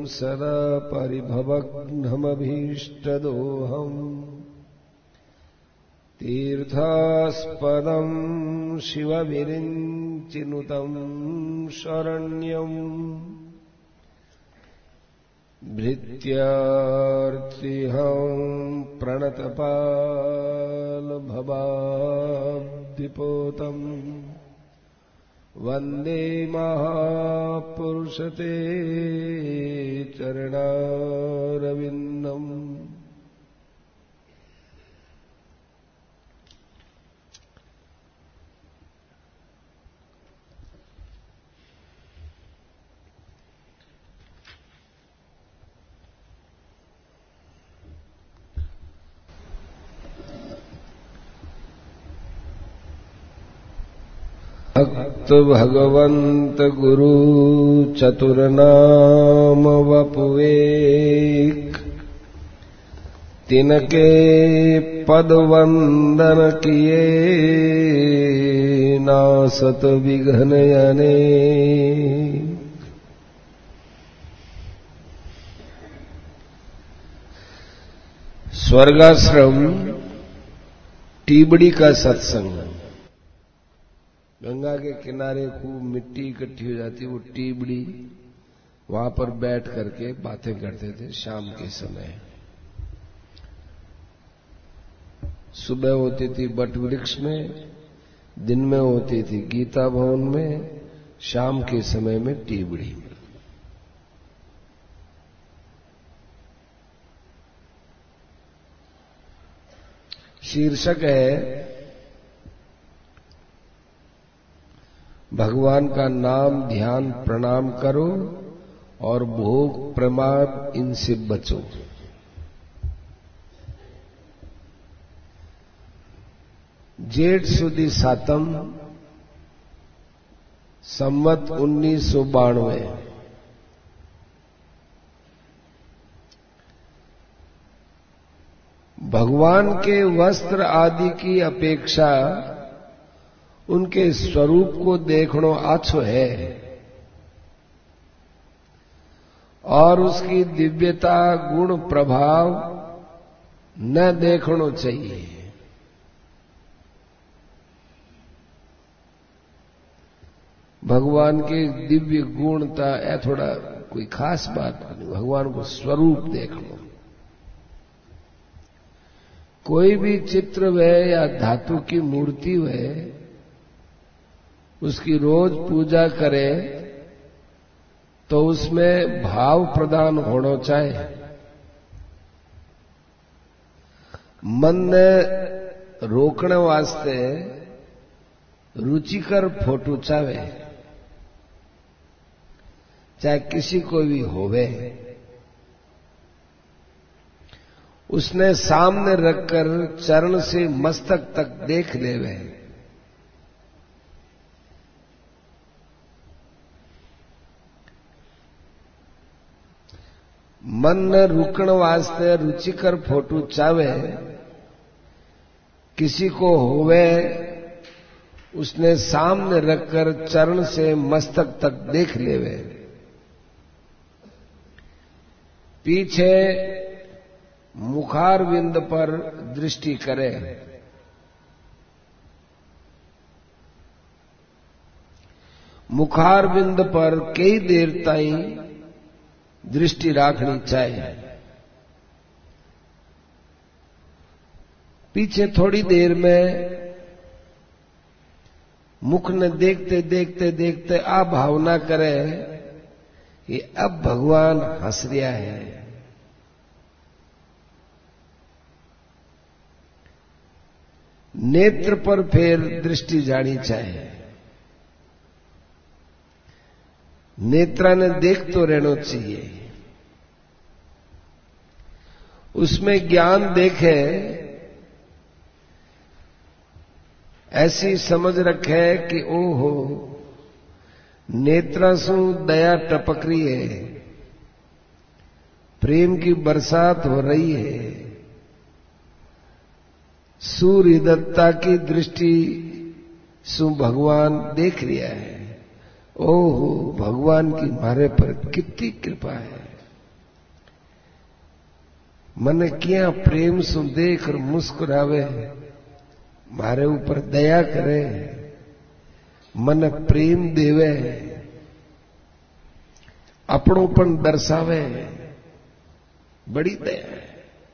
सदा परिभवघ्नमभीष्टदोहम् तीर्थास्पदम् शिवविरिञ्चिनुतम् शरण्यम् भृत्यार्तिहम् प्रणतपालभवाब्धिपोतम् वन्दे महापुरुषते चरणारविन्दम्। भक्त भगवंत गुरु चतुरनाम वपुवेक तिनके पद वंदन किए नासत विघ्न यने। स्वर्गाश्रम टीबड़ी का सत्संग। गंगा के किनारे खूब मिट्टी इकट्ठी हो जाती, वो टीबड़ी, वहां पर बैठ करके बातें करते थे शाम के समय। सुबह होती थी बट वृक्ष में, दिन में होती थी गीता भवन में, शाम के समय में टीबड़ी में। शीर्षक है भगवान का नाम ध्यान प्रणाम करो और भोग प्रमाद इनसे बचो। जेठ सुदी सातम संवत 1992। भगवान के वस्त्र आदि की अपेक्षा उनके स्वरूप को देखनो आछो है और उसकी दिव्यता गुण प्रभाव न देखनो चाहिए। भगवान के दिव्य गुणता है थोड़ा कोई खास बात नहीं, भगवान को स्वरूप देखनो। कोई भी चित्र वे या धातु की मूर्ति वे, उसकी रोज पूजा करे तो उसमें भाव प्रदान होना चाहिए। मन ने रोकने वास्ते रुचिकर फोटो चाहे, चाहे किसी को भी होवे, उसने सामने रखकर चरण से मस्तक तक देख लेवे। मन ने रुकण वास्ते रुचिकर फोटो चावे, किसी को होवे उसने सामने रखकर चरण से मस्तक तक देख लेवे। पीछे मुखारविंद पर दृष्टि करे। मुखारविंद पर कई देर ताईं दृष्टि राखनी चाहिए। पीछे थोड़ी देर में मुख ने देखते देखते देखते आ भावना करे कि अब भगवान हंस रहा है। नेत्र पर फिर दृष्टि जानी चाहिए। नेत्रा ने देख तो रहना चाहिए, उसमें ज्ञान देखे, ऐसी समझ रखे कि ओहो नेत्रा सु दया टपक रही है, प्रेम की बरसात हो रही है, सूर्य दत्ता की दृष्टि सु भगवान देख रहा है। ओहो भगवान की मारे पर कितनी कृपा है। मन किया प्रेम सु देख और मुस्कुरावे, मारे ऊपर दया करे, मन प्रेम देवे, अपनोपन दर्शावे, बड़ी दया है।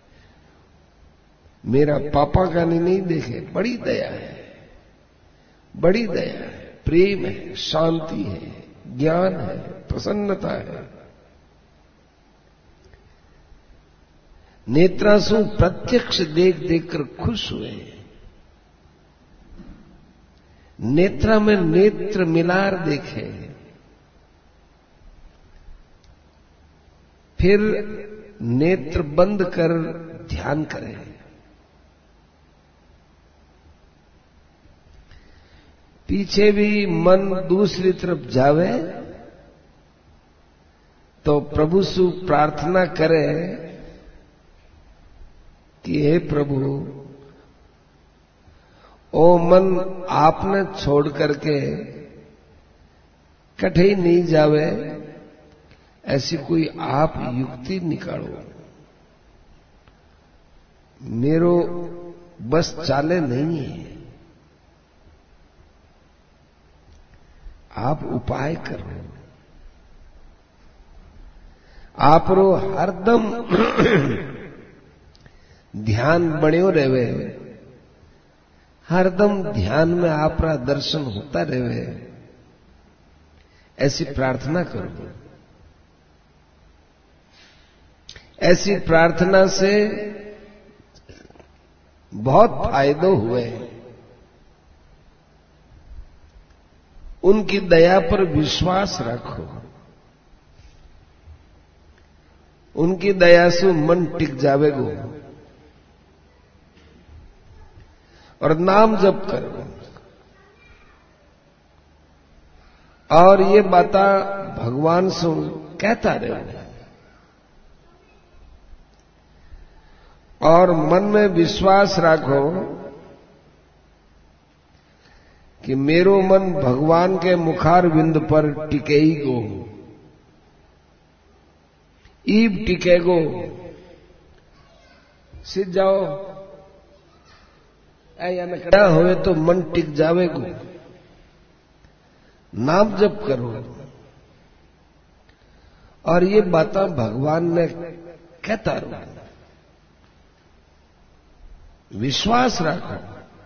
मेरा पापा का नहीं देखे, बड़ी दया है, बड़ी दया है, प्रेम है, शांति है, ज्ञान है, प्रसन्नता है। नेत्रासु प्रत्यक्ष देख देखकर खुश हुए। नेत्रा में नेत्र मिलार देखे, फिर नेत्र बंद कर ध्यान करें। पीछे भी मन दूसरी तरफ जावे तो प्रभु से प्रार्थना करे कि हे प्रभु, ओ मन आपने छोड़ करके कहीं नहीं जावे, ऐसी कोई आप युक्ति निकालो, मेरो बस चाले नहीं है, आप उपाय करो। आप रो हरदम ध्यान बण्यो रहे, हरदम ध्यान में आपरा दर्शन होता रहे, ऐसी प्रार्थना करो। ऐसी प्रार्थना से बहुत फायदे हुए। उनकी दया पर विश्वास रखो, उनकी दया से मन टिक जावेगो और नाम जप करो। और ये बाता भगवान से कहता रहो और मन में विश्वास रखो कि मेरो मन भगवान के मुखार बिंद पर टिकेगो, ईब टिकेगो। सीध जाओ या नकड़ा होए तो मन टिक जावेगो। नाम जप करो और ये बातें भगवान ने कहता रहो, विश्वास रखो।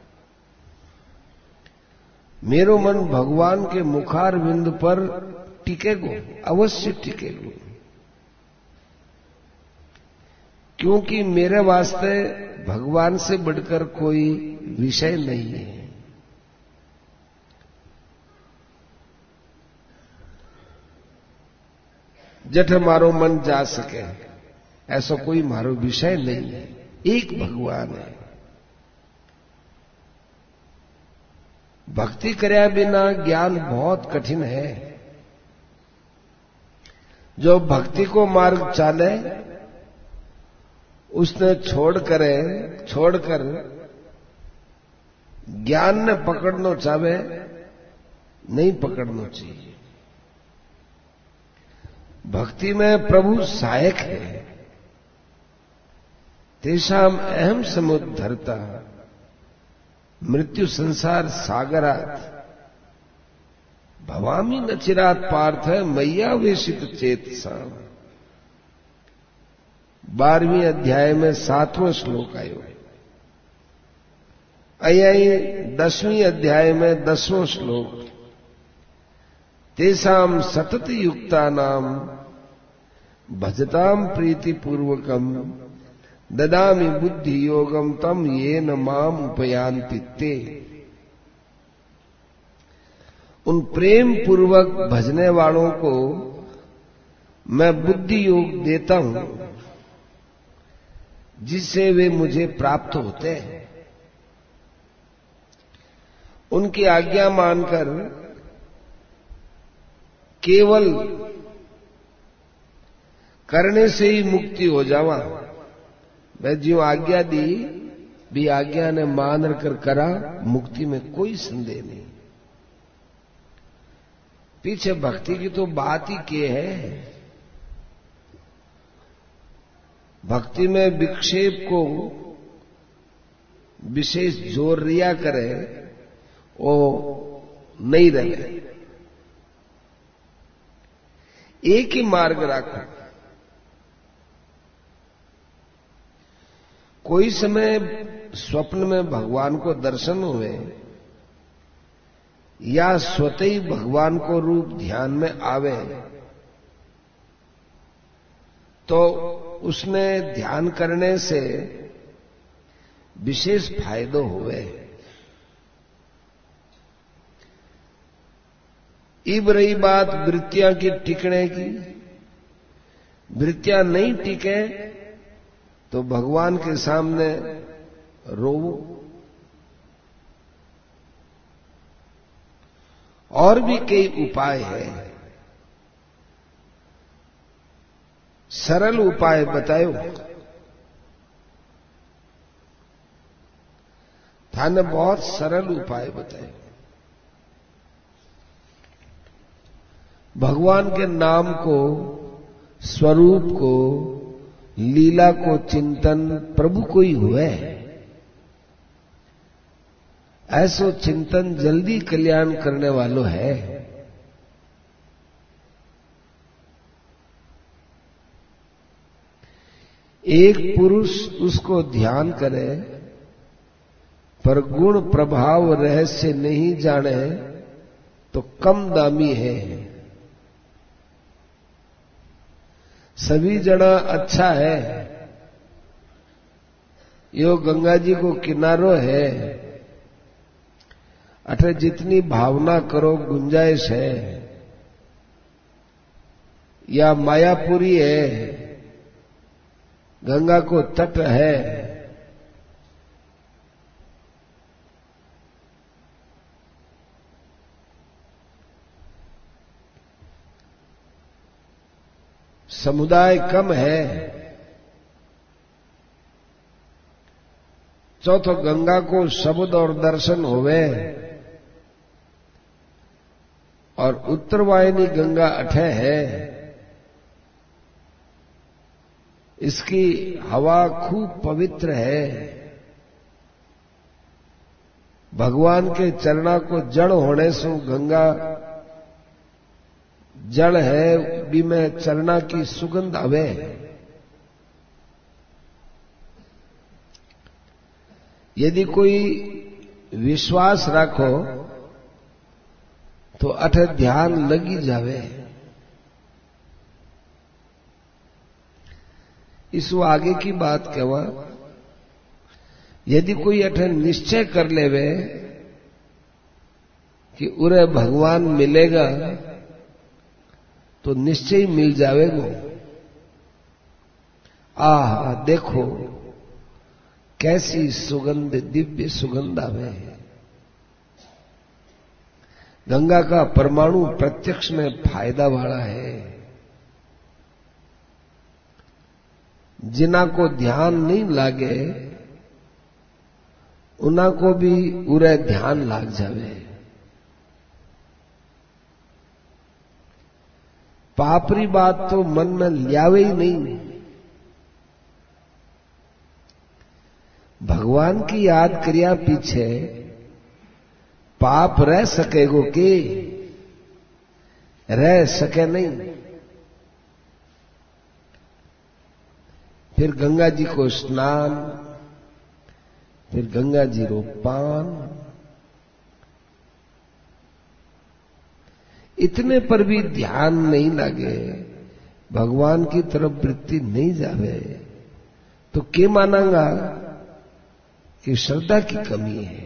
मेरो मन भगवान के मुखार बिंद पर टिकेगो, अवश्य टिकेगो, क्योंकि मेरे वास्ते भगवान से बढ़कर कोई विषय नहीं है। जठ मारो मन जा सके, ऐसा कोई मारो विषय नहीं है, एक भगवान है। भक्ति करया बिना ज्ञान बहुत कठिन है। जो भक्ति को मार्ग चाले उसने छोड़कर ज्ञान ने पकड़ना चाहे, नहीं पकड़ना चाहिए। भक्ति में प्रभु सहायक है। तेषाम अहम समुद्धरता मृत्यु संसार सागरात भवामी न चिरात पार्थ मैया वेशित चेतसाम। 12वें अध्याय में 7वां श्लोक आयो। अयई 10वें अध्याय में 10वां श्लोक। तेषाम सतत युक्ता नाम भजताम प्रीति पूर्वकम ददामि बुद्धि योगम तम येन माम उपयान्ति ते। उन प्रेम पूर्वक भजने वालों को मैं बुद्धि योग देता हूं, जिससे वे मुझे प्राप्त होते हैं। उनकी आज्ञा मानकर केवल करने से ही मुक्ति हो जावा। मैं जो आज्ञा दी भी आज्ञा ने मान कर करा, मुक्ति में कोई संदेह नहीं। पीछे भक्ति की तो बात ही के है। भक्ति में विक्षेप को विशेष जोर रिया करे वो नहीं रहे। एक ही मार्ग रखो। कोई समय स्वप्न में भगवान को दर्शन हुए या स्वतः ही भगवान को रूप ध्यान में आवे तो उसने ध्यान करने से विशेष फायदे हुए। इब रही बात वृत्तियां की टिकने की, वृत्तियां नहीं टिके तो भगवान के सामने रोवो। और भी कई उपाय हैं, सरल उपाय बतायो। थाने बहुत सरल उपाय बताए। भगवान के नाम को, स्वरूप को, लीला को चिंतन प्रभु को ही हुए। ऐसो चिंतन जल्दी कल्याण करने वालों है। एक पुरुष उसको ध्यान करे पर गुण प्रभाव रहस्य नहीं जाने तो कम दामी है। सभी जना अच्छा है, यो गंगा जी को किनारो है, अठे जितनी भावना करो गुंजाइश है, या मायापुरी है, गंगा को तट है। समुदाय कम है। चौथो गंगा को शब्द और दर्शन होवे और उत्तरवाहिनी गंगा अठे है। इसकी हवा खूब पवित्र है। भगवान के चरणा को जड़ होने से गंगा जड़ है, भी में चरणा की सुगंध आवे। यदि कोई विश्वास रखो तो अठ ध्यान लगी जावे। इसको आगे की बात कहवा, यदि कोई अठ निश्चय कर लेवे कि उरे भगवान मिलेगा तो निश्चय मिल जावेगो। आह देखो कैसी सुगंध, दिव्य सुगंध आवे। गंगा का परमाणु प्रत्यक्ष में फायदा वाला है। जिना को ध्यान नहीं लागे उना को भी उरे ध्यान लाग जावे। पापरी बात तो मन में लियावे ही नहीं। भगवान की याद क्रिया पीछे पाप रह सकेगो कि रह सके नहीं। फिर गंगा जी को स्नान, फिर गंगा जी रो पान, इतने पर भी ध्यान नहीं लगे, भगवान की तरफ वृत्ति नहीं जावे तो के मानांगा कि श्रद्धा की कमी है।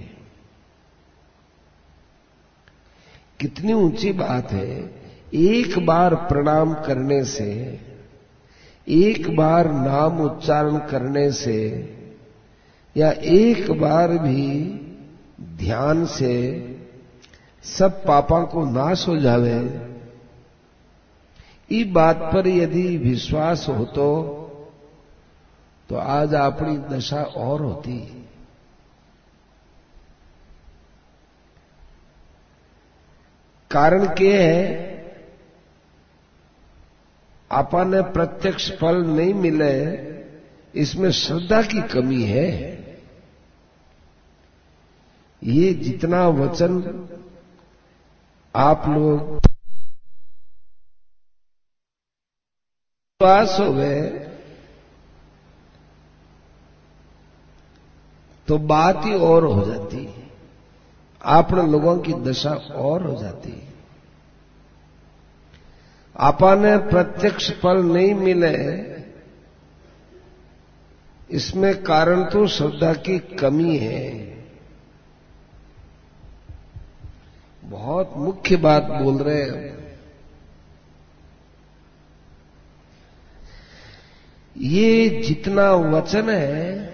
कितनी ऊंची बात है। एक बार प्रणाम करने से, एक बार नाम उच्चारण करने से, या एक बार भी ध्यान से सब पापों को नाश हो जावे। इस बात पर यदि विश्वास हो तो आज अपनी दशा और होती। कारण क्या है, आपने प्रत्यक्ष फल नहीं मिले इसमें श्रद्धा की कमी है। ये जितना वचन आप लोग विश्वास हो गए तो बात ही और हो जाती, आप लोगों की दशा और हो जाती। आपने प्रत्यक्ष फल नहीं मिले, इसमें कारण तो श्रद्धा की कमी है। बहुत मुख्य बात बोल रहे हैं। ये जितना वचन है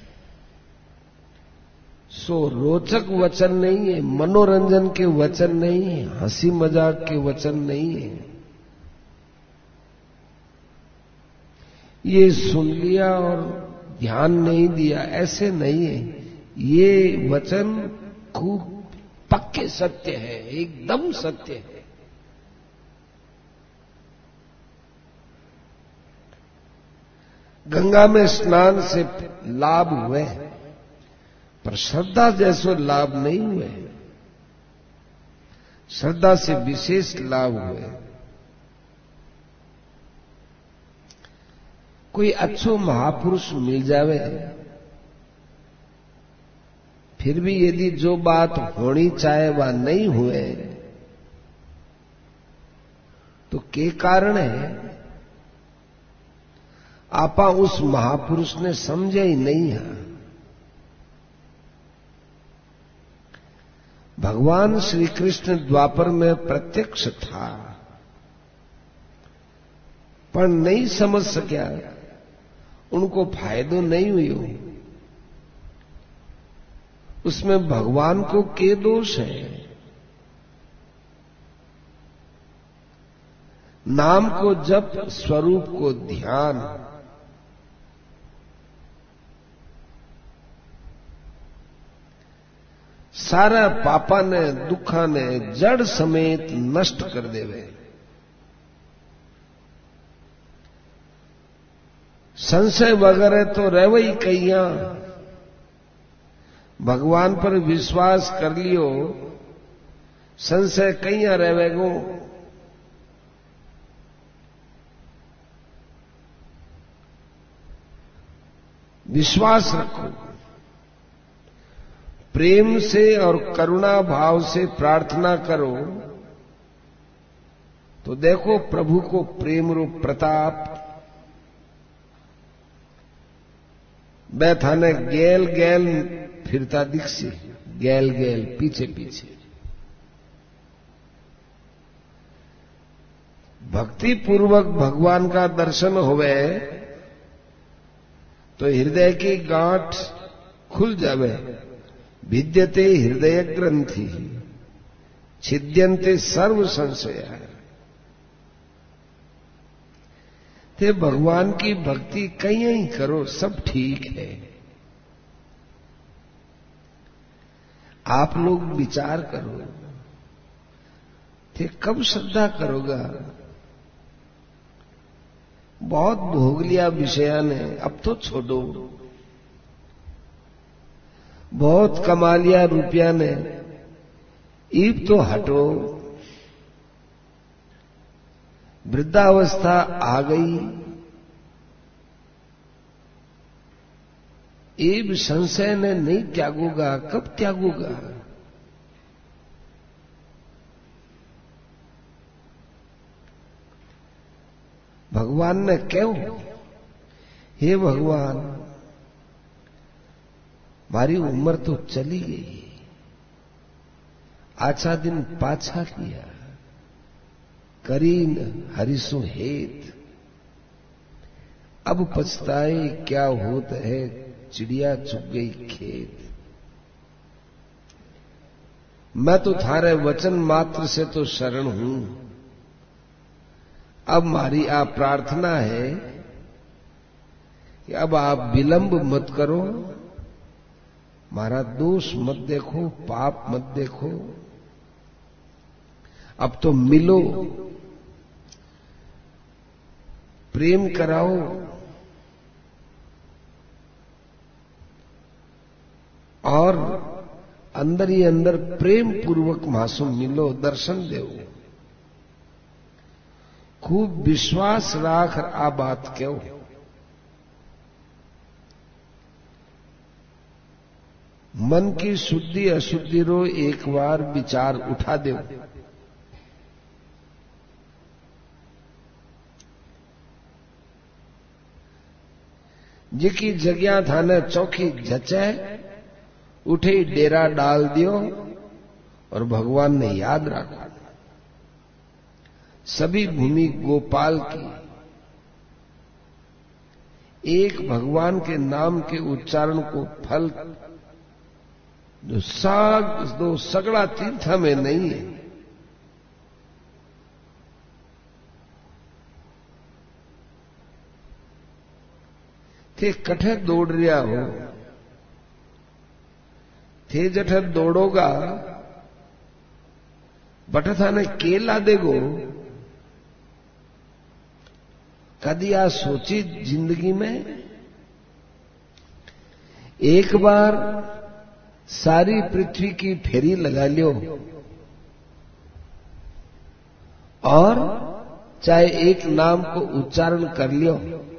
सो रोचक वचन नहीं है, मनोरंजन के वचन नहीं है, हंसी मजाक के वचन नहीं है। ये सुन लिया और ध्यान नहीं दिया, ऐसे नहीं है। ये वचन खूब पक्के सत्य है, एकदम सत्य है। गंगा में स्नान से लाभ हुए, पर श्रद्धा जैसे लाभ नहीं हुए। श्रद्धा से विशेष लाभ हुए। कोई अच्छो महापुरुष मिल जावे, फिर भी यदि जो बात होनी चाहे वह नहीं हुए तो के कारण है? आपा उस महापुरुष ने समझे ही नहीं है। भगवान श्री कृष्ण द्वापर में प्रत्यक्ष था, पर नहीं समझ सका, उनको फायदो नहीं हुई। उसमें भगवान को के दोष है? नाम को जप, स्वरूप को ध्यान। सारा पापा ने दुखा ने जड़ समेत नष्ट कर देवे। संशय वगैरह तो रहे ही कैया। भगवान पर विश्वास कर लियो, संशय कैया रहेगो। विश्वास रखो, प्रेम से और करुणा भाव से प्रार्थना करो तो देखो प्रभु को प्रेम रूप प्रताप बैठाने गैल गैल फिरता दिखसी, गैल गैल पीछे पीछे। भक्ति पूर्वक भगवान का दर्शन होवे तो हृदय की गांठ खुल जावे। भिद्यते हृदय ग्रंथि छिद्यन्ते सर्व संशय। ते भगवान की भक्ति कहीं ही करो, सब ठीक है। आप लोग विचार करो, थे कब श्रद्धा करोगा? बहुत भोग लिया विषया ने, अब तो छोड़ो। बहुत कमा लिया रुपया ने, ईब तो हटो। वृद्धावस्था आ गई, ईब संशय ने नहीं त्यागूंगा, कब त्यागूंगा? भगवान ने क्यों, हे भगवान मारी उम्र तो चली गई, आछा दिन पाछा किया, करीन हरिसु हेत। अब पछताए क्या होत है, चिड़िया चुग गई खेत। मैं तो थारे वचन मात्र से तो शरण हूं। अब मारी आप प्रार्थना है कि अब आप विलंब मत करो, मारा दोष मत देखो, पाप मत देखो। अब तो मिलो, प्रेम कराओ, अंदर ही अंदर प्रेम पूर्वक मासू मिलो, दर्शन देव, खूब विश्वास राख आ बात क्यों। मन की शुद्धि अशुद्धि रो एक बार विचार उठा दो। जिकी जगह थाने चौकी जचे उठे डेरा डाल दियो और भगवान ने याद रखो। सभी भूमि गोपाल की, एक भगवान के नाम के उच्चारण को फल जो सगड़ा तीर्थ में नहीं है। थे कठे दौड़ रिया हो, थे जठे दौड़ोगा बट थाने केला देगो। कदी आ सोची जिंदगी में एक बार सारी पृथ्वी की फेरी लगा लियो और चाहे एक नाम को उच्चारण कर लियो,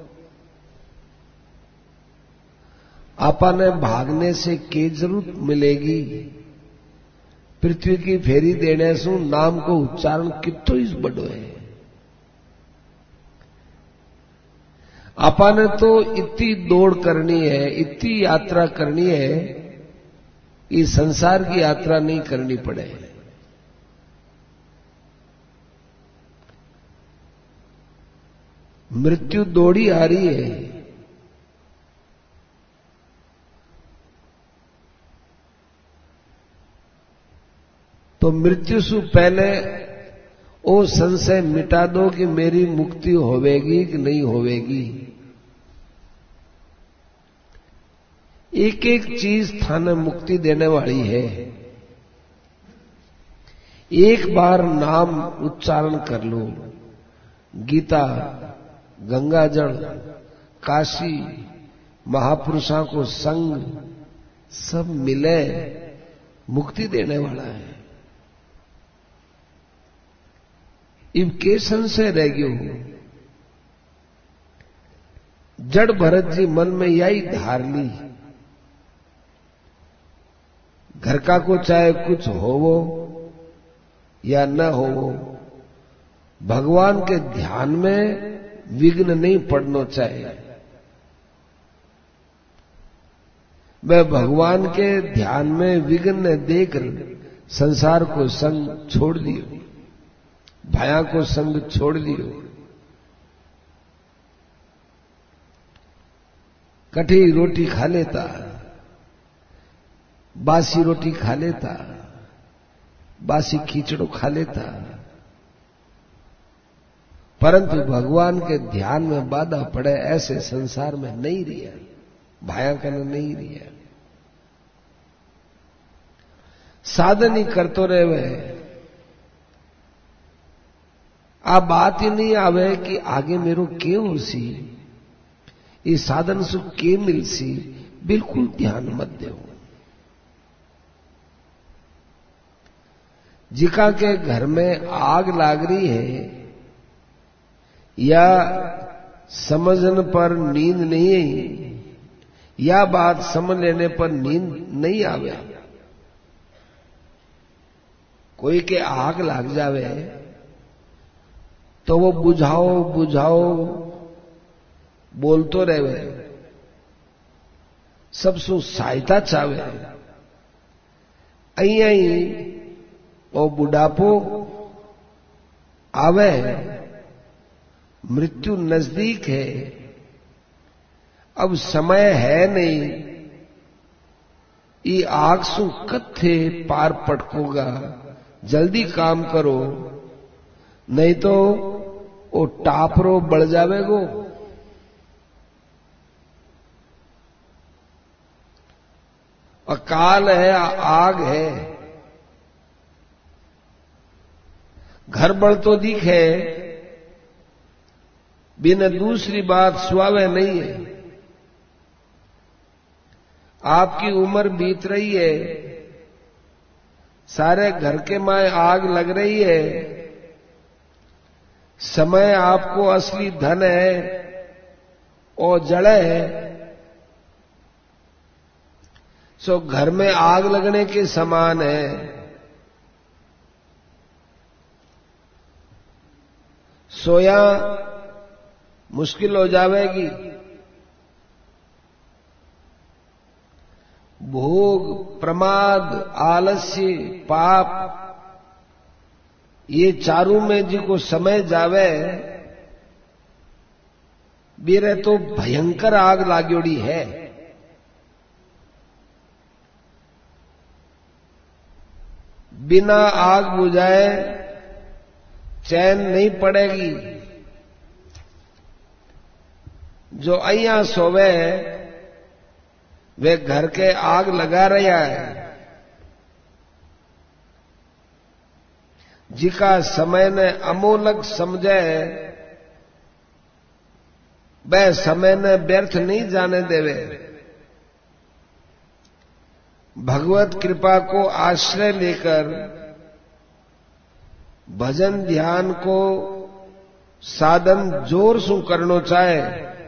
आपने भागने से के जरूरत मिलेगी। पृथ्वी की फेरी देने से नाम को उच्चारण कितो इस बड़ो है। आपने तो इतनी दौड़ करनी है, इतनी यात्रा करनी है, इस संसार की यात्रा नहीं करनी पड़े। मृत्यु दौड़ी आ रही है, तो मृत्यु से पहले वो संशय मिटा दो कि मेरी मुक्ति होवेगी कि नहीं होवेगी। एक एक चीज थाने मुक्ति देने वाली है। एक बार नाम उच्चारण कर लो, गीता, गंगाजल, काशी, महापुरुषों को संग सब मिले मुक्ति देने वाला है। इब के संशय रह गयो। जड़ भरत जी मन में यही धार ली, घर का को चाहे कुछ होवो या न होवो, भगवान के ध्यान में विघ्न नहीं पड़ना चाहिए। मैं भगवान के ध्यान में विघ्न देकर संसार को संग छोड़ दियो, भाया को संग छोड़ दियो। कठी रोटी खा लेता, बासी रोटी खा लेता, बासी खिचड़ो खा लेता, परंतु भगवान के ध्यान में बाधा पड़े ऐसे संसार में नहीं रिया, भाया कन नहीं रिया। साधन ही करतो रहे वह, आ बात ही नहीं आवे कि आगे मेरो के होसी, इस साधन से के मिलसी, बिल्कुल ध्यान मत दो। जिका के घर में आग लाग रही है या समझने पर नींद नहीं आई, या बात समझ लेने पर नींद नहीं आवे, कोई के आग लाग जावे तो वो बुझाओ बुझाओ बोलतो रहे, सबसु सहायता चावे। अई वो बुढ़ापो आवे, मृत्यु नजदीक है, अब समय है नहीं, ये आग सु कत्थे पार पटकोगा, जल्दी काम करो नहीं तो वो टापरो बढ़ जावेगो। अकाल है, आग है, घर बढ़ तो दिखे, बिना दूसरी बात सुहावे नहीं है। आपकी उम्र बीत रही है, सारे घर के माए आग लग रही है, समय आपको असली धन है और जड़ है, सो घर में आग लगने के समान है। सोया मुश्किल हो जाएगी। भोग, प्रमाद, आलस्य, पाप, ये चारों में जी को समय जावे बीरे तो भयंकर आग लागोड़ी है। बिना आग बुझाए चैन नहीं पड़ेगी। जो अइया सोवे वे घर के आग लगा रहा है। जिका समय ने अमोलक समझे वह समय ने व्यर्थ नहीं जाने देवे। भगवत कृपा को आश्रय लेकर भजन ध्यान को साधन जोर से करना चाहे।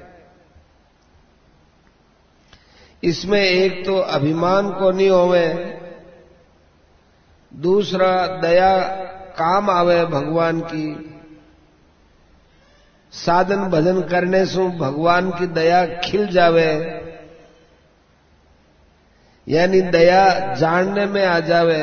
इसमें एक तो अभिमान को नहीं होवे, दूसरा दया काम आवे भगवान की। साधन भजन करने से भगवान की दया खिल जावे, यानी दया जानने में आ जावे।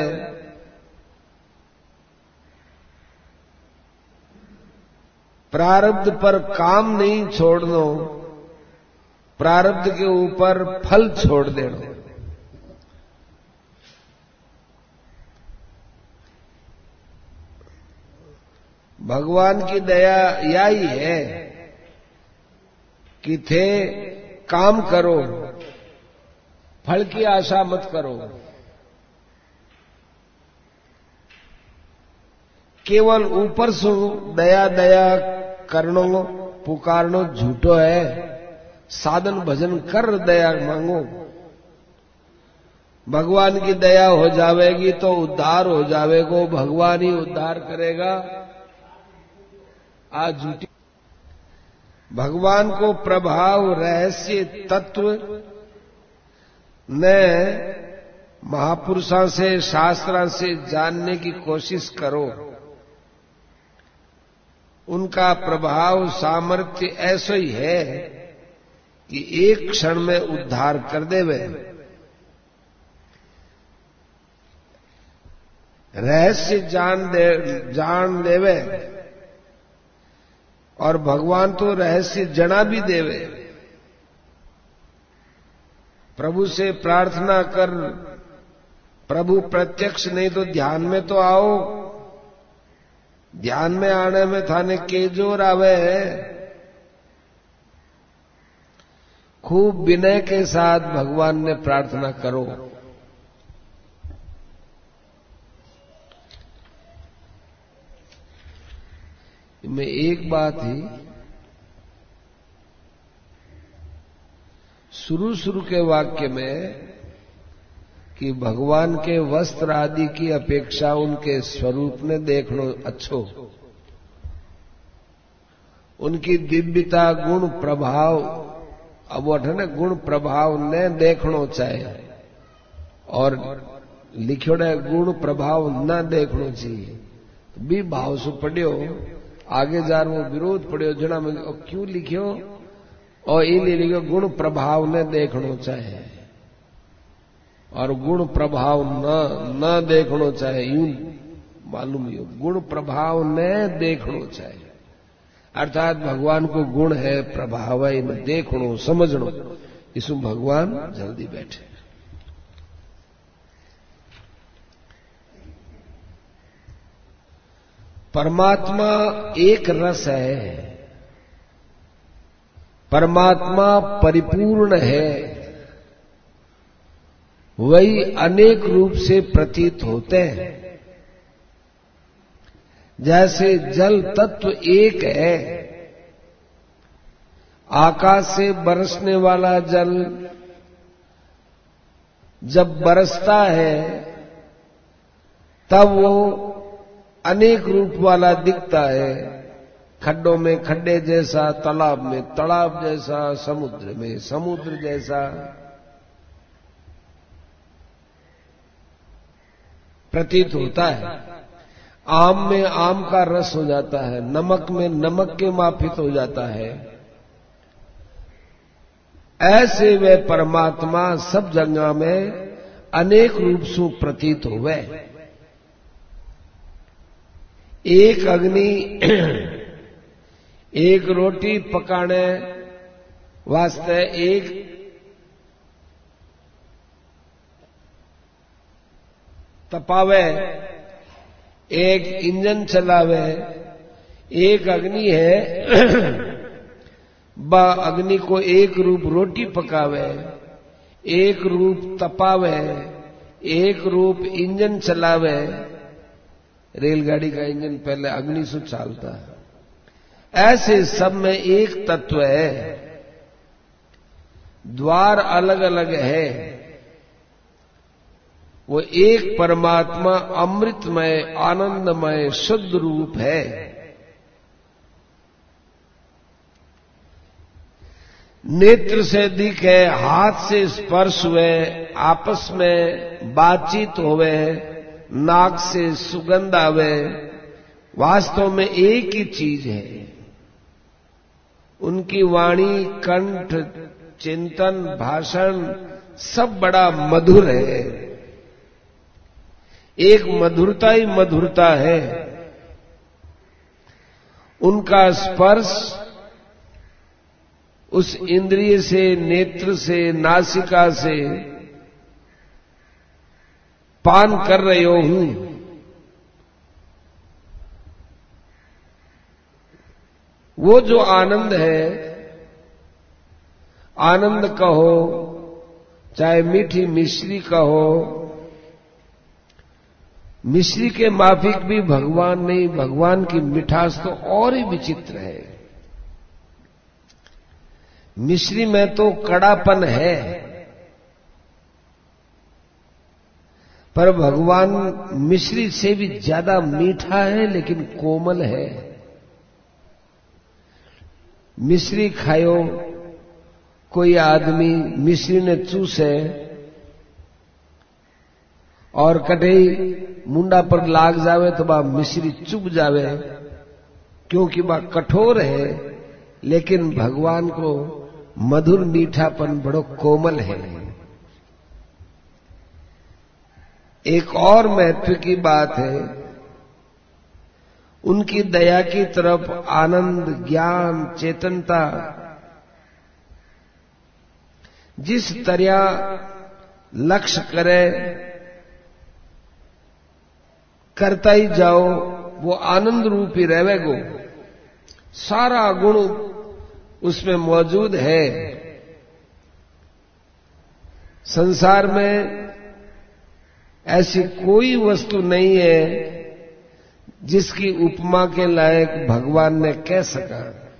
प्रारब्ध पर काम नहीं छोड़नो, प्रारब्ध के ऊपर फल छोड़ देना। भगवान की दया यही है कि थे काम करो, फल की आशा मत करो। केवल ऊपर से दया दया करनो पुकारनो झूठो है। साधन भजन कर दया मांगो। भगवान की दया हो जावेगी तो उद्धार हो जावेगो, भगवान ही उद्धार करेगा। आज झूठी भगवान को प्रभाव रहस्य तत्व ने महापुरुषों से शास्त्रों से जानने की कोशिश करो। उनका प्रभाव सामर्थ्य ऐसा ही है कि एक क्षण में उद्धार कर देवे। रहस्य जान लेवे और भगवान तो रहस्य जना भी देवे। प्रभु से प्रार्थना कर, प्रभु प्रत्यक्ष नहीं तो ध्यान में तो आओ। ध्यान में आने में थाने के जोर आवे है। खूब विनय के साथ भगवान ने प्रार्थना करो। में एक बात ही शुरू के वाक्य में कि भगवान के वस्त्र आदि की अपेक्षा उनके स्वरूप ने देखनो अच्छो। उनकी दिव्यता गुण प्रभाव, अब वो ने गुण प्रभाव ने देखनो चाहे और लिखोड़े गुण प्रभाव न देखनो चाहिए। भी भाव से पढ़ियो आगे जार वो विरोध पड़ियो जना में क्यों लिखियो और इन्हें लिखो गुण प्रभाव ने देखनो चाहे और गुण प्रभाव न देखनो चाहे। यूं मालूम हो गुण प्रभाव ने देखनो चाहे, अर्थात भगवान को गुण है प्रभाव है इन्हें देखनो समझनो। इसमें भगवान जल्दी बैठे। परमात्मा एक रस है, परमात्मा परिपूर्ण है, वही अनेक रूप से प्रतीत होते हैं। जैसे जल तत्व एक है, आकाश से बरसने वाला जल जब बरसता है तब वो अनेक रूप वाला दिखता है। खड्डों में खड्डे जैसा, तालाब में तालाब जैसा, समुद्र में समुद्र जैसा प्रतीत होता है। आम में आम का रस हो जाता है, नमक में नमक के माफिक हो जाता है। ऐसे वे परमात्मा सब जगह में अनेक रूप से प्रतीत हुए। एक अग्नि एक रोटी पकाने वास्ते एक तपावे, एक इंजन चलावे। एक अग्नि है बा अग्नि को एक रूप रोटी पकावे, एक रूप तपावे, एक रूप इंजन चलावे। रेलगाड़ी का इंजन पहले अग्नि से चलता है। ऐसे सब में एक तत्व है, द्वार अलग अलग है। वो एक परमात्मा अमृतमय, आनंदमय, शुद्ध रूप है। नेत्र से दिखे, हाथ से स्पर्श हुए, आपस में बातचीत होवे, नाक से सुगंध आवे, वास्तव में एक ही चीज है। उनकी वाणी, कंठ, चिंतन, भाषण सब बड़ा मधुर है। एक मधुरता ही मधुरता है। उनका स्पर्श उस इंद्रिय से, नेत्र से, नासिका से पान कर रहे हूं। वो जो आनंद है, आनंद कहो चाहे मीठी मिश्री कहो, मिश्री के माफिक भी भगवान नहीं। भगवान की मिठास तो और ही विचित्र है। मिश्री में तो कड़ापन है, पर भगवान मिश्री से भी ज्यादा मीठा है, लेकिन कोमल है। मिश्री खायो, कोई आदमी मिश्री ने चूसे और कटई मुंडा पर लाग जावे तो बा मिश्री चुभ जावे, क्योंकि बा कठोर है। लेकिन भगवान को मधुर मीठापन बड़ो कोमल है। एक और महत्व की बात है, उनकी दया की तरफ आनंद, ज्ञान, चेतनता जिस तरह लक्ष्य करे करता ही जाओ, वो आनंद रूपी रहेगो। सारा गुण उसमें मौजूद है। संसार में ऐसी कोई वस्तु नहीं है जिसकी उपमा के लायक भगवान ने कह सका।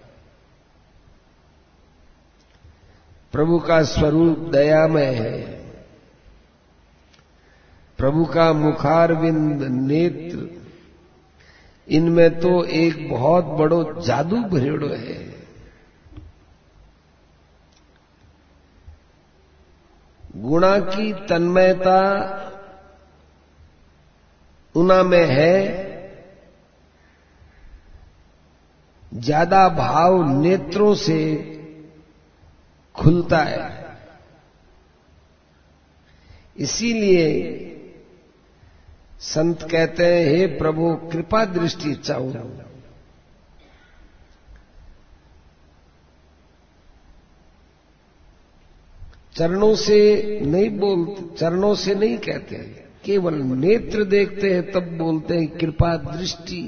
प्रभु का स्वरूप दयामय है। प्रभु का मुखारविंद, नेत्र, इनमें तो एक बहुत बड़ो जादू भरेड़ो है। गुणा की तन्मयता उना में है, ज्यादा भाव नेत्रों से खुलता है। इसीलिए संत कहते हैं, हे प्रभु कृपा दृष्टि चाहूं। चरणों से नहीं बोलते, चरणों से नहीं कहते, केवल नेत्र देखते हैं तब बोलते हैं कृपा दृष्टि।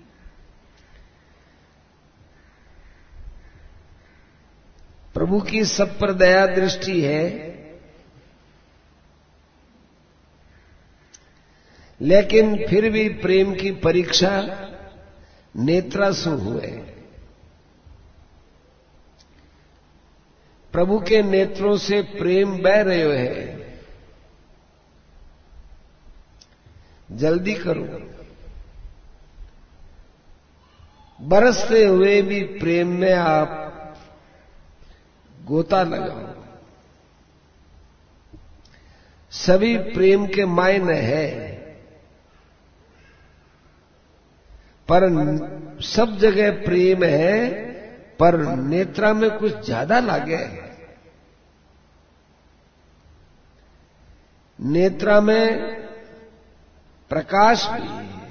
प्रभु की सब पर दया दृष्टि है, लेकिन फिर भी प्रेम की परीक्षा नेत्रासु हुए। प्रभु के नेत्रों से प्रेम बह रहे है, जल्दी करो। बरसते हुए भी प्रेम में आप गोता लगाओ। सभी प्रेम के मायने हैं, पर सब जगह प्रेम है, पर नेत्रा में कुछ ज्यादा लागे। नेत्रा में प्रकाश भी है,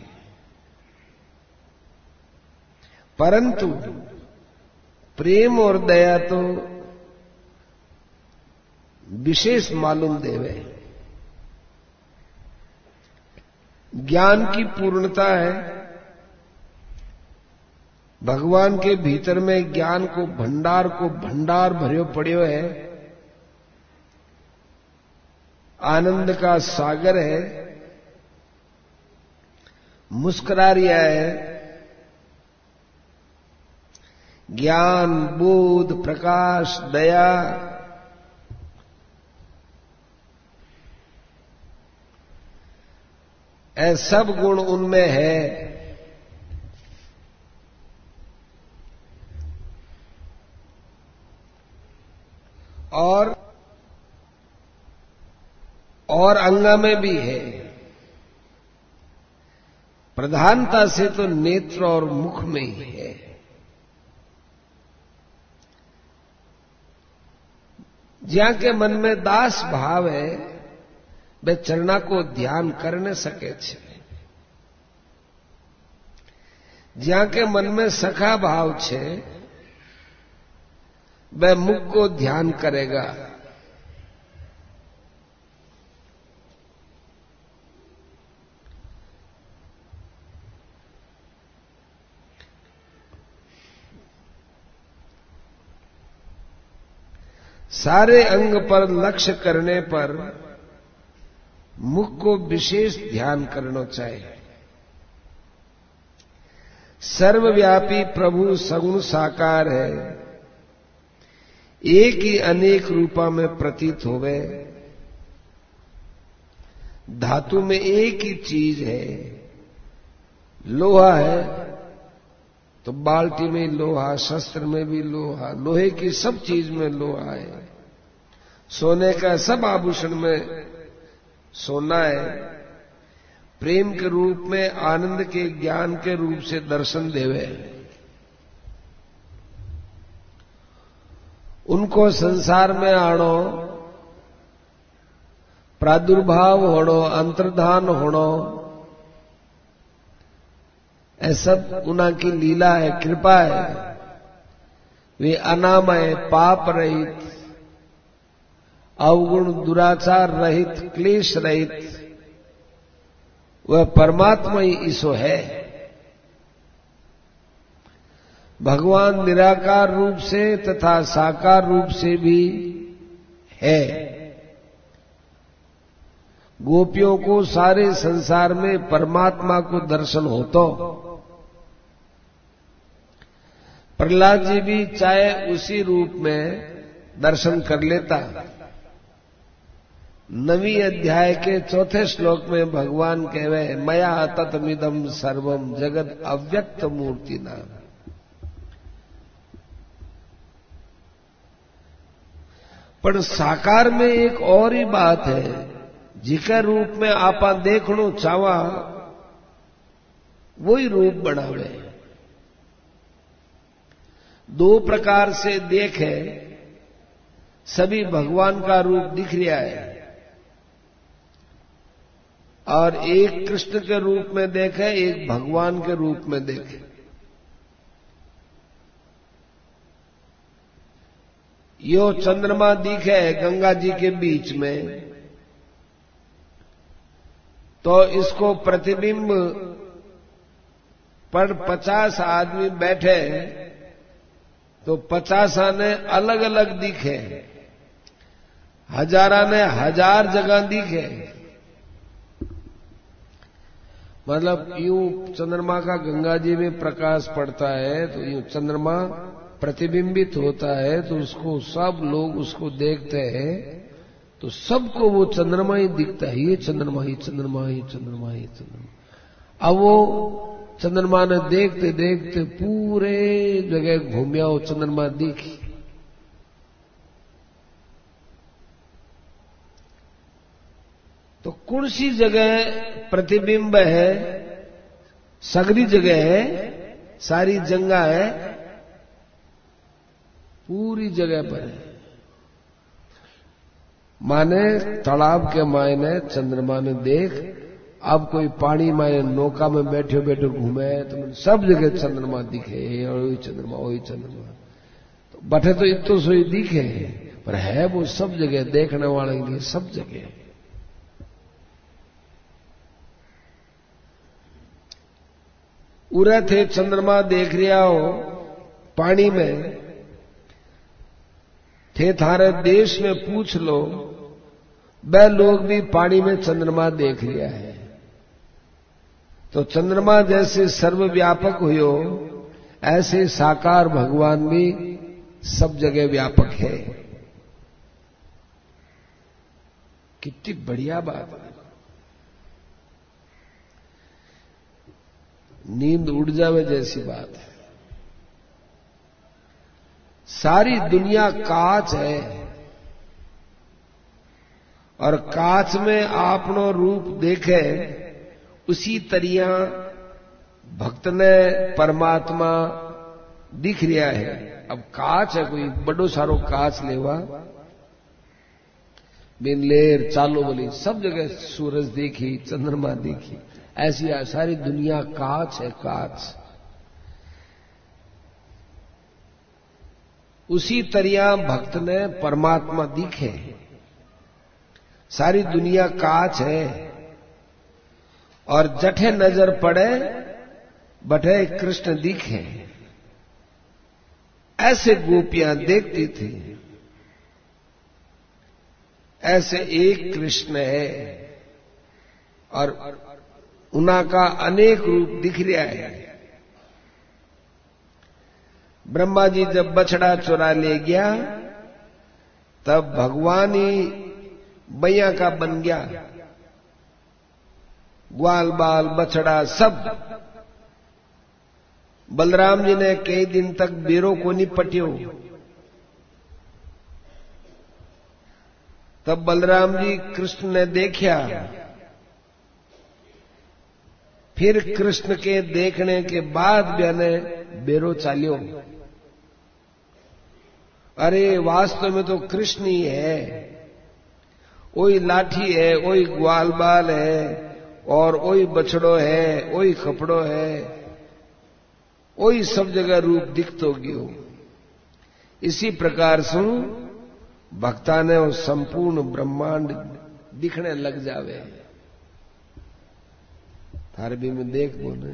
परंतु प्रेम और दया तो विशेष मालूम देवे। ज्ञान की पूर्णता है, भगवान के भीतर में ज्ञान को भंडार भर्यो पड़ियो है, आनंद का सागर है, मुस्कुरा रिया है। ज्ञान, बोध, प्रकाश, दया, ऐ सब गुण उनमें है। और अंगा में भी है। प्रधानता से तो नेत्र और मुख में ही है। ज्यां के मन में दास भाव है, वे चरणा को ध्यान कर न सके छे। ज्यां के मन में सखा भाव छे, वह मुख को ध्यान करेगा। सारे अंग पर लक्ष्य करने पर मुख को विशेष ध्यान करना चाहिए। सर्वव्यापी प्रभु सगुण साकार है, एक ही अनेक रूपा में प्रतीत होवे। धातु में एक ही चीज है। लोहा है तो बाल्टी में लोहा, शस्त्र में भी लोहा, लोहे की सब चीज में लोहा है। सोने का सब आभूषण में सोना है। प्रेम के रूप में, आनंद के ज्ञान के रूप से दर्शन देवे। उनको संसार में आणो, प्रादुर्भाव होनो, अंतर्धान होनो, ऐसा उना की लीला है, कृपा है। वे अनामय, पाप रहित, अवगुण दुराचार रहित, क्लेश रहित, वह परमात्मा ही ईसो है। भगवान निराकार रूप से तथा साकार रूप से भी है। गोपियों को सारे संसार में परमात्मा को दर्शन हो तो प्रहलाद जी भी चाहे उसी रूप में दर्शन कर लेता। 9वें अध्याय के 4थे श्लोक में भगवान कहवे, मया ततमिदं सर्वम जगत अव्यक्त मूर्ति नाम। पर साकार में एक और ही बात है, जिका रूप में आपा देखणो चावा वही रूप बनावे। 2 प्रकार से देखे, सभी भगवान का रूप दिख रहा है। और एक कृष्ण के रूप में देखे, एक भगवान के रूप में देखे। यो चंद्रमा दिखे गंगा जी के बीच में, तो इसको प्रतिबिंब पर 50 आदमी बैठे तो 50 ने अलग अलग दिखे, हजारा ने हजार जगह दिखे। मतलब यूं चंद्रमा का गंगा जी में प्रकाश पड़ता है तो यूं चंद्रमा प्रतिबिंबित होता है, तो उसको सब लोग उसको देखते हैं तो सबको वो चंद्रमा ही दिखता है, ये चंद्रमा ही चंद्रमा ही चंद्रमा ही चंद्रमा। अब वो चंद्रमा ने देखते देखते पूरे जगह घूमिया, वो चंद्रमा दिखी। तो कौन सी जगह प्रतिबिंब है? सगरी जगह है, सारी जंगा है, पूरी जगह पर है। माने तालाब के मायने चंद्रमा ने देख, अब कोई पानी मायने नौका में बैठे बैठे घूमे तो सब जगह चंद्रमा दिखे, और वही चंद्रमा वही चंद्रमा। तो बैठे तो इतो सोई दिखे, पर है वो सब जगह, देखने वाले के लिए सब जगह। उरे थे चंद्रमा देख रिया हो पानी में, थे थारे देश में पूछ लो, वह लोग भी पानी में चंद्रमा देख लिया है। तो चंद्रमा जैसे सर्वव्यापक हुयो, ऐसे साकार भगवान भी सब जगह व्यापक है। कितनी बढ़िया बात है। नींद उड़ जावे जैसी बात है। सारी दुनिया कांच है, और कांच में आपनो रूप देखे, उसी तरिया भक्त ने परमात्मा दिख रिया है। अब कांच है, कोई बड़ो सारो कांच लेवा, बिन लेर चालो बोली, सब जगह सूरज देखी, चंद्रमा देखी, ऐसी सारी दुनिया कांच है, कांच। उसी तरिया भक्त ने परमात्मा दिखे। सारी दुनिया कांच है, और जठे नजर पड़े बठे कृष्ण दिखे। ऐसे गोपियां देखती थी, ऐसे एक कृष्ण है, और उना का अनेक रूप दिख रहा है। ब्रह्मा जी जब बछड़ा चुरा ले गया, तब भगवान ही बैया का बन गया, ग्वाल बाल बछड़ा सब। बलराम जी ने कई दिन तक बेरों को नहीं पटियो, तब बलराम जी कृष्ण ने देखा। फिर कृष्ण के देखने के बाद मैंने बेरो चालियो। अरे वास्तव में तो कृष्ण ही है, वही लाठी है, वही ग्वाल बाल है, और वही बछड़ो है, वही कपड़ो है, वही सब जगह रूप दिखतो गयो। इसी प्रकार से भक्ता ने वो संपूर्ण ब्रह्मांड दिखने लग जावे। थारे भी में देख बोले,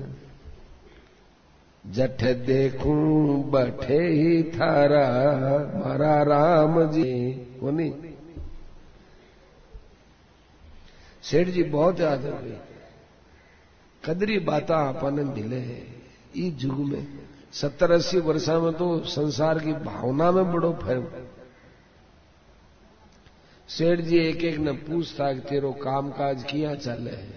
जठ देखूं बैठे ही थारा मारा राम जी को नहीं। सेठ जी बहुत याद हो गई, कदरी बाता आपने मिले है। इस युग में 70-80 वर्षा में तो संसार की भावना में बड़ो फर्क। सेठ जी एक एक ने पूछता कि तेरो कामकाज किया चले है।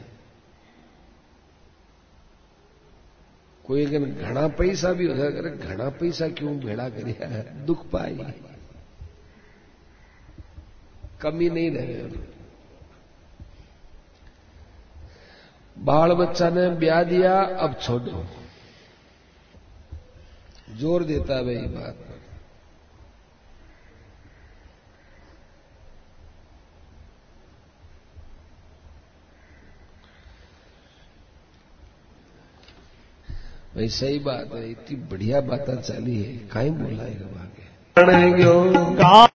कोई अगर घना पैसा भी होता करे, घना पैसा क्यों भेड़ा करिया है, दुख पाई, कमी नहीं रहे। बाल बच्चा ने ब्याह दिया, अब छोड़ो, जोर देता है ये बात पर। भाई सही बात है, इतनी बढ़िया बातें चली है, काई बोला है आगे।